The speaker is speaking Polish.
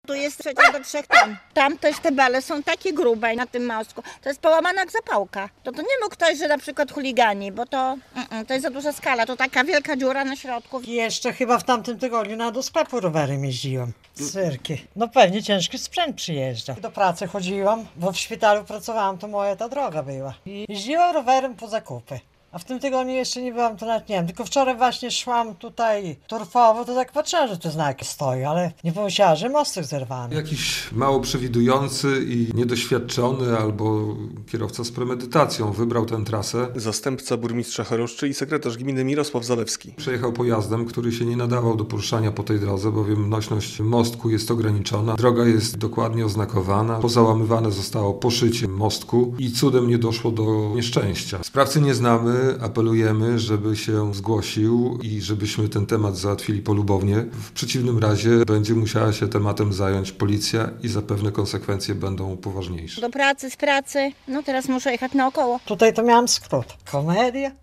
Tu jest przecież do 3 ton. Tam też te bale są takie grube na tym mostku. To jest połamana jak zapałka. To nie mógł ktoś, że na przykład chuligani, bo to jest za duża skala. To taka wielka dziura na środku. I jeszcze chyba w tamtym tygodniu do sklepu rowerem jeździłam. Cyrki. No pewnie ciężki sprzęt przyjeżdża. Do pracy chodziłam, bo w szpitalu pracowałam, to moja ta droga była. I jeździłam rowerem po zakupy. A w tym tygodniu jeszcze nie byłam, to nawet nie wiem, tylko wczoraj właśnie szłam tutaj torfowo, to tak patrzyłam, że te znaki stoją, ale nie pomyślałam, że mostek zerwany. Jakiś mało przewidujący i niedoświadczony albo kierowca z premedytacją wybrał tę trasę. Zastępca burmistrza Choroszczy i sekretarz gminy Mirosław Zalewski. Przejechał pojazdem, który się nie nadawał do poruszania po tej drodze, bowiem nośność mostku jest ograniczona. Droga jest dokładnie oznakowana. Pozałamywane zostało poszycie mostku i cudem nie doszło do nieszczęścia. Sprawcy nie znamy. Apelujemy, żeby się zgłosił i żebyśmy ten temat załatwili polubownie. W przeciwnym razie będzie musiała się tematem zająć policja i zapewne konsekwencje będą poważniejsze. Do pracy, z pracy. No teraz muszę jechać naokoło. Tutaj to miałam skrót. Komedia.